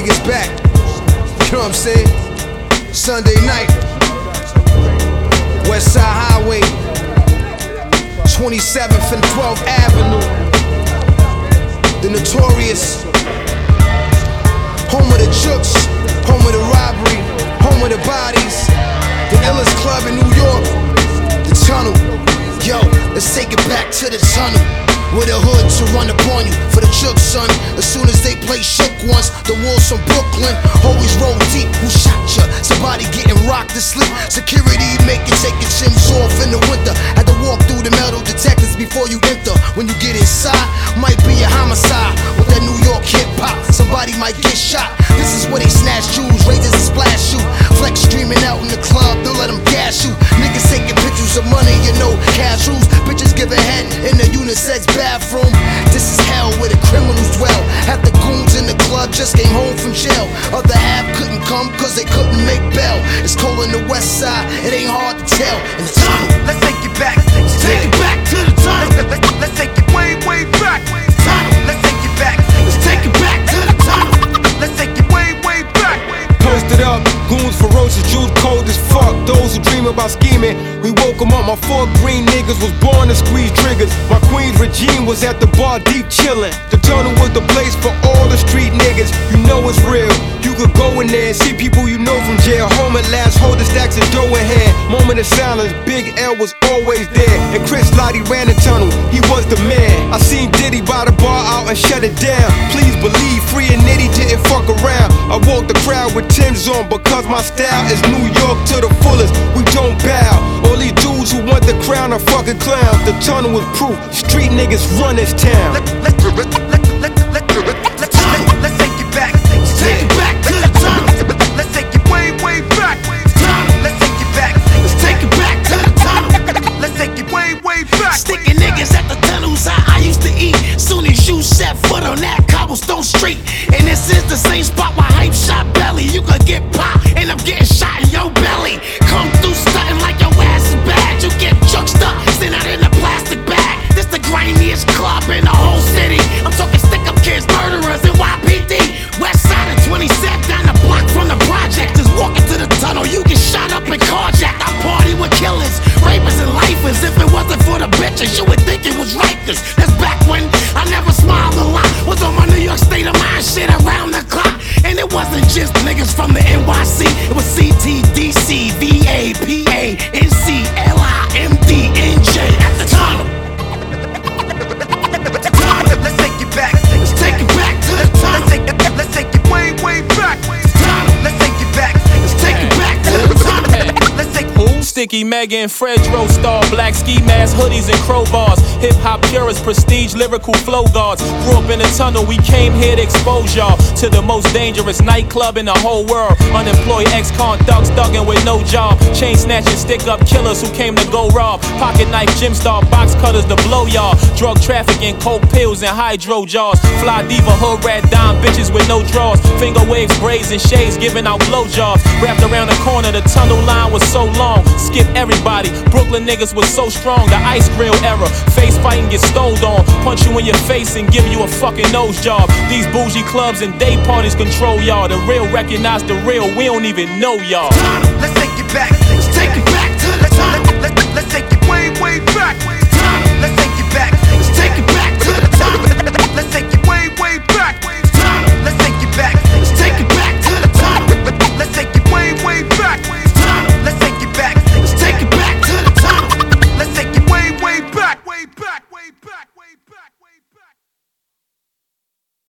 niggas back. You know what I'm saying? Sunday night, West Side Highway, 27th and 12th Avenue. The notorious home of the jooks, home of the robbery, home of the bodies. The illest club in New York, the Tunnel. Yo, let's take it back to the Tunnel. With a hood to run upon you for the jooks, son. As soon as they play shook once, the wolves from Brooklyn always roll deep. Who shot ya? Somebody getting rocked to sleep. Security make you take your chins off in the winter. Had to walk through the metal detectors before you enter. When you get inside, might be a homicide with that New York hip hop. Somebody might get shot. This is where they snatch jewels, razors and splash you. Flex streaming out in the club, they'll let them gas you. Niggas taking pictures of money, you know, cash rules. Bitches giving head in the unisex bathroom. This is hell where the criminals dwell. Half the goons in the club just came home from jail. Other half couldn't come cause they couldn't make bail. It's cold on the west side, it ain't hard to tell. In the Tunnel, let's take it back. Take it back to the Tunnel. Let's take it way, way back. Tunnel, let's take it back. Let's take it back to the Tunnel. Let's take it way, way back. Posted up, goons ferocious, Jude cold as fuck. Those who dream about scheming, we woke them up. My 4 green niggas was born to squeeze triggers. My queen's regime was at the bar deep chillin'. The Tunnel was the place for all the street niggas. You know it's real. You could go in there and see people you know from jail. Home at last, holding stacks of dough in hand. Moment of silence, Big L was always there. And Chris Lottie ran the Tunnel, he was the man. I seen Diddy buy the bar out and shut it down. Please believe, Free and Nitty didn't fuck around. I walked the crowd with Tim's on because my style is New York to the fullest. We don't bow. All these dudes who want the crown are fucking clowns. The Tunnel was proof. Street niggas run this town. Let's take it back. Take it back to the Tunnel. Let's take it way, way back. Let's take it back. Let's take it back to the Tunnel. Let's take it way, way back. Sticking niggas at the tunnels I used to eat. Soon as you set foot on that cobblestone street. And this is the same spot where Hype shot Belly. You could get popped, end up getting shot in your belly. Come through stunting like your ass is bad. You get juxed up, sent out in a plastic bag. This the grimiest club in the whole city. I'm talking stick-up kids, murderers, and YPD. West side of 27, down the block from the project. Just walking to the Tunnel, you get shot up and carjacked. I party with killers, rapists, and lifers. If it wasn't for the bitches, you would think it was righteous. That's back when I never smiled a lot. Was on my New York state of mind shit around the clock. And it wasn't just niggas from the NYC. It was CTDC, VA, PA, NC, LIMD, NJ at the Tunnel. Let's take it back. Let's take it back to the Tunnel. Let's take it way, way back. Let's take it back. Let's take it back to the Tunnel. Let's take Sticky Megan, Fredro Star, black ski mask, hoodies and crowbars. Hip hop purists, prestige, lyrical flow guards. Grew up in the Tunnel, we came here to expose y'all to the most dangerous nightclub in the whole world. Unemployed ex-con thugs thugging with no job. Chain snatching, stick up killers who came to go rob. Pocket knife, gym star, box cutters to blow y'all. Drug trafficking, coke pills and hydro jars. Fly diva, hood rat, dime bitches with no draws. Finger waves, braids and shades, giving out blowjobs. Wrapped around the corner, the Tunnel line was so long. Skip everybody, Brooklyn niggas was so strong. The ice grill era, face fighting get stoled on. Punch you in your face and give you a fucking nose job. These bougie clubs and day parties control y'all. The real recognize the real, we don't even know y'all. Let's take it back. Let's take it back to the Tunnel. Let's take it way, way back.